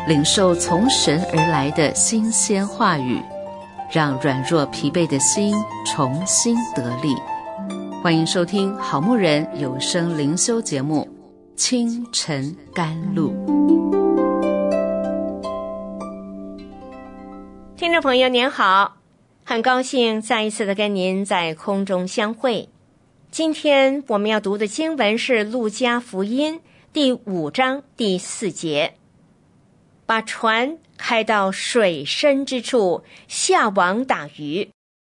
领受从神而来的新鲜话语，让软弱疲惫的心重新得力。欢迎收听好牧人有声灵修节目《清晨甘露》。 听众朋友您好，很高兴再一次的跟您在空中相会。今天我们要读的经文是路加福音第5章第4节，把船开到水深之处，下网打鱼。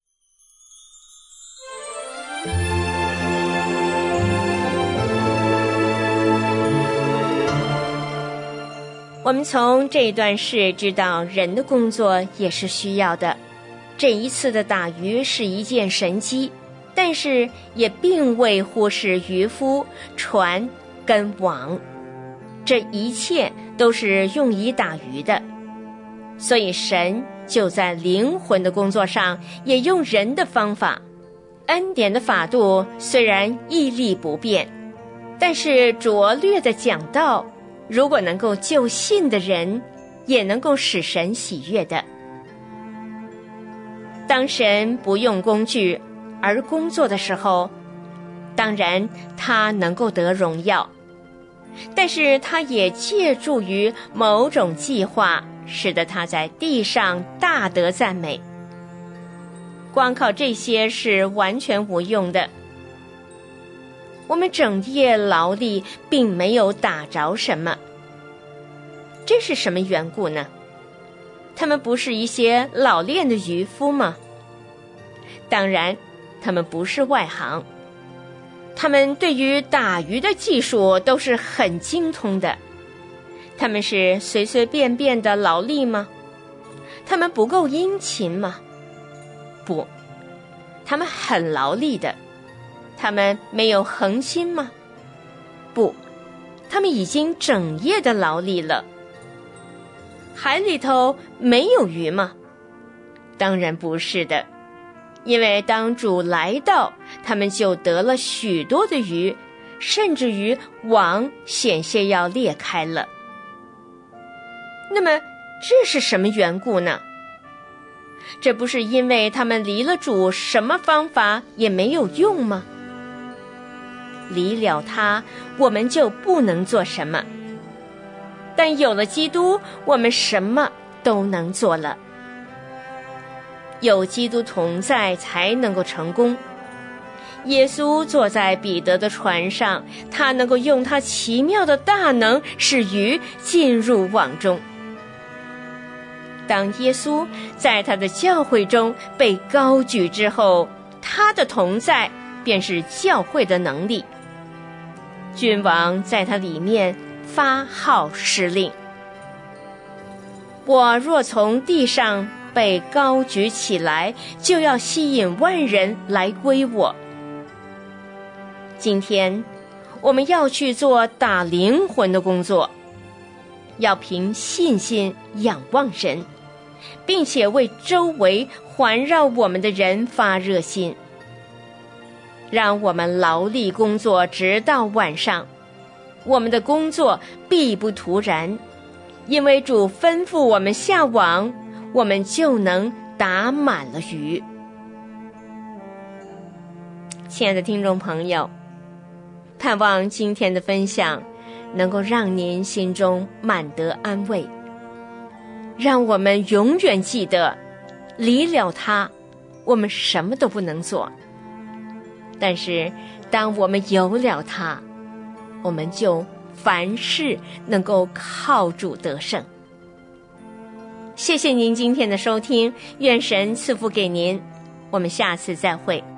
我们从这一段事知道，人的工作也是需要的。这一次的打鱼是一件神迹，但是也并未忽视渔夫、船跟网，这一切都是用以打鱼的。所以神就在灵魂的工作上也用人的方法。恩典的法度虽然屹立不变，但是拙劣的讲道如果能够救信的人，也能够使神喜悦的。当神不用工具而工作的时候，当然他能够得荣耀，但是他也借助于某种计划，使得他在地上大得赞美。光靠这些是完全无用的。我们整夜劳力并没有打着什么，这是什么缘故呢？他们不是一些老练的渔夫吗？当然他们不是外行，他们对于打鱼的技术都是很精通的。他们是随随便便的劳力吗？他们不够殷勤吗？不，他们很劳力的。他们没有恒心吗？不，他们已经整夜的劳力了。海里头没有鱼吗？当然不是的，因为当主来到，他们就得了许多的鱼，甚至于网险些要裂开了。那么这是什么缘故呢？这不是因为他们离了主，什么方法也没有用吗？离了他，我们就不能做什么，但有了基督，我们什么都能做了。有基督同在才能够成功。耶稣坐在彼得的船上，他能够用他奇妙的大能使鱼进入网中。当耶稣在他的教会中被高举之后，他的同在便是教会的能力。君王在他里面发号施令。我若从地上被高举起来，就要吸引万人来归我。今天我们要去做打灵魂的工作，要凭信心仰望神，并且为周围环绕我们的人发热心。让我们劳力工作直到晚上，我们的工作必不徒然，因为主吩咐我们下网，我们就能打满了鱼。亲爱的听众朋友，盼望今天的分享能够让您心中满得安慰，让我们永远记得，离了他，我们什么都不能做。但是当我们有了他，我们就凡事能够靠主得胜。谢谢您今天的收听，愿神赐福给您，我们下次再会。